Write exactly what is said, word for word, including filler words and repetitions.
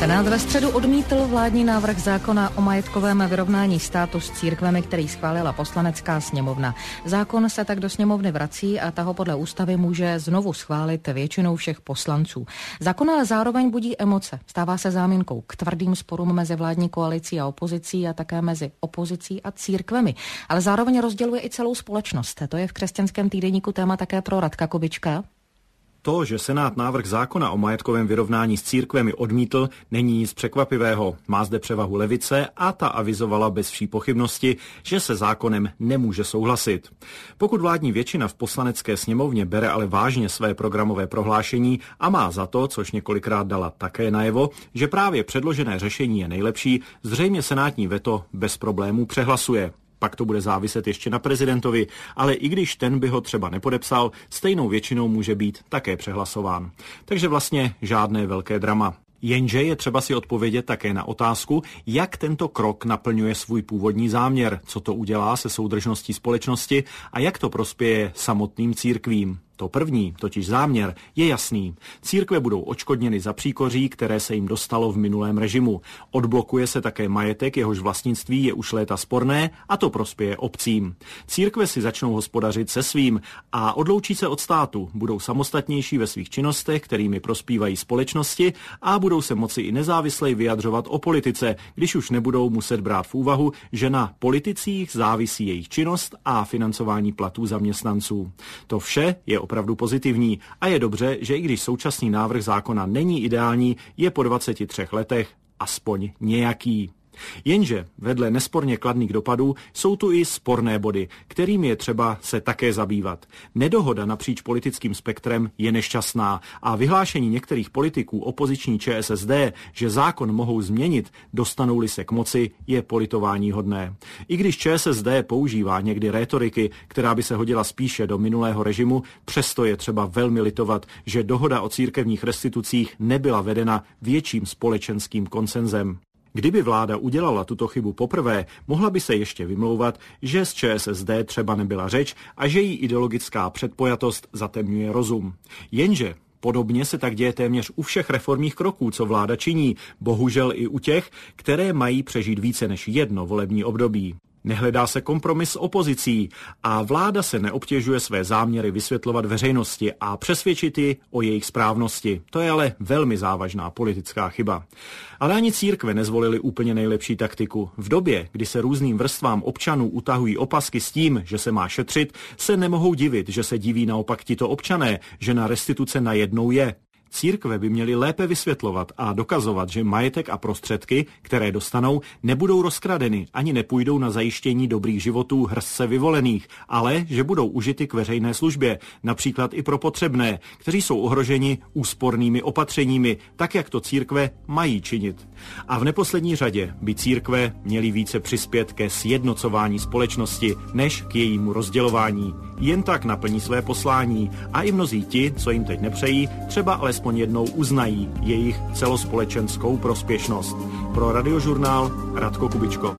Senát ve středu odmítl vládní návrh zákona o majetkovém vyrovnání státu s církvemi, který schválila Poslanecká sněmovna. Zákon se tak do sněmovny vrací a ta ho podle ústavy může znovu schválit většinou všech poslanců. Zákon ale zároveň budí emoce. Stává se záminkou k tvrdým sporům mezi vládní koalicí a opozicí a také mezi opozicí a církvemi. Ale zároveň rozděluje i celou společnost. To je v Křesťanském týdeníku téma také pro Radka Kubička. To, že Senát návrh zákona o majetkovém vyrovnání s církvemi odmítl, není nic překvapivého. Má zde převahu levice a ta avizovala bez vší pochybnosti, že se zákonem nemůže souhlasit. Pokud vládní většina v Poslanecké sněmovně bere ale vážně své programové prohlášení a má za to, což několikrát dala také najevo, že právě předložené řešení je nejlepší, zřejmě senátní veto bez problémů přehlasuje. Pak to bude záviset ještě na prezidentovi, ale i když ten by ho třeba nepodepsal, stejnou většinou může být také přehlasován. Takže vlastně žádné velké drama. Jenže je třeba si odpovědět také na otázku, jak tento krok naplňuje svůj původní záměr, co to udělá se soudržností společnosti a jak to prospěje samotným církvím. To první, totiž záměr, je jasný. Církve budou odškodněny za příkoří, které se jim dostalo v minulém režimu. Odblokuje se také majetek, jehož vlastnictví je už léta sporné, a to prospěje obcím. Církve si začnou hospodařit se svým a odloučí se od státu. Budou samostatnější ve svých činnostech, kterými prospívají společnosti, a budou se moci i nezávisle vyjadřovat o politice, když už nebudou muset brát v úvahu, že na politicích závisí jejich činnost a financování platů zaměstnanců. To vše je opravdu pozitivní a je dobře, že i když současný návrh zákona není ideální, je po dvaceti třech letech aspoň nějaký. Jenže vedle nesporně kladných dopadů jsou tu i sporné body, kterými je třeba se také zabývat. Nedohoda napříč politickým spektrem je nešťastná a vyhlášení některých politiků opoziční ČSSD, že zákon mohou změnit, dostanou-li se k moci, je politováníhodné. I když ČSSD používá někdy rétoriky, která by se hodila spíše do minulého režimu, přesto je třeba velmi litovat, že dohoda o církevních restitucích nebyla vedena větším společenským konsenzem. Kdyby vláda udělala tuto chybu poprvé, mohla by se ještě vymlouvat, že z ČSSD třeba nebyla řeč a že jí ideologická předpojatost zatemňuje rozum. Jenže podobně se tak děje téměř u všech reformních kroků, co vláda činí, bohužel i u těch, které mají přežít více než jedno volební období. Nehledá se kompromis s opozicí a vláda se neobtěžuje své záměry vysvětlovat veřejnosti a přesvědčit ji o jejich správnosti. To je ale velmi závažná politická chyba. Ale ani církve nezvolily úplně nejlepší taktiku. V době, kdy se různým vrstvám občanů utahují opasky s tím, že se má šetřit, se nemohou divit, že se diví naopak tito občané, že na restituce najednou je. Církve by měly lépe vysvětlovat a dokazovat, že majetek a prostředky, které dostanou, nebudou rozkradeny ani nepůjdou na zajištění dobrých životů hrstce vyvolených, ale že budou užity k veřejné službě, například i pro potřebné, kteří jsou ohroženi úspornými opatřeními, tak jak to církve mají činit. A v neposlední řadě by církve měly více přispět ke sjednocování společnosti, než k jejímu rozdělování. Jen tak naplní své poslání a i mnozí ti, co jim teď nepřejí, třeba alespoň jednou uznají jejich celospolečenskou prospěšnost. Pro Radiožurnál Radko Kubičko.